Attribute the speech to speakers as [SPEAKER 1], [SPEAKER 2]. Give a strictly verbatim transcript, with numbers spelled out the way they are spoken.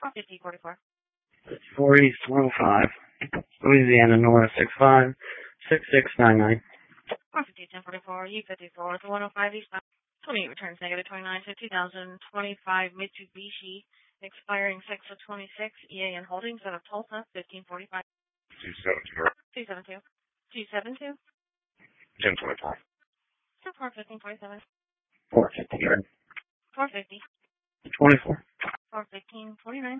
[SPEAKER 1] four fifty, forty-four.
[SPEAKER 2] four East one oh five. Louisiana North six five six six nine nine.
[SPEAKER 1] four fifty, ten forty-four, U fifty-four to one oh five East. twenty-eight returns negative twenty-nine to two thousand twenty-five Mitsubishi, expiring six of twenty-six, E A N Holdings out of Tulsa, fifteen forty-five.
[SPEAKER 3] two seventy-two.
[SPEAKER 1] two seventy-two. two seventy-two.
[SPEAKER 3] ten twenty-five.
[SPEAKER 1] four fifteen, forty-seven.
[SPEAKER 2] four fifty.
[SPEAKER 1] four fifty.
[SPEAKER 2] twenty-four.
[SPEAKER 1] four fifteen, forty-nine.